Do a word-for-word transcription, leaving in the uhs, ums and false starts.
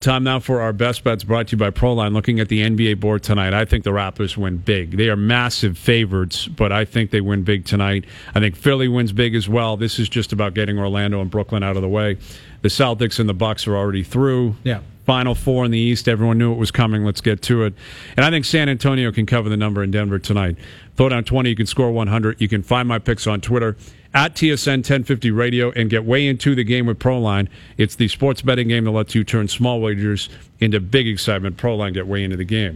Time now for our best bets, brought to you by Proline. Looking at the N B A board tonight, I think the Raptors win big. They are massive favorites, but I think they win big tonight. I think Philly wins big as well. This is just about getting Orlando and Brooklyn out of the way. The Celtics and the Bucks are already through. Yeah. Final four in the East. Everyone knew it was coming. Let's get to it. And I think San Antonio can cover the number in Denver tonight. Throw down twenty. You can score one hundred. You can find my picks on Twitter at T S N ten fifty Radio and get way into the game with Proline. It's the sports betting game that lets you turn small wagers into big excitement. Proline, get way into the game.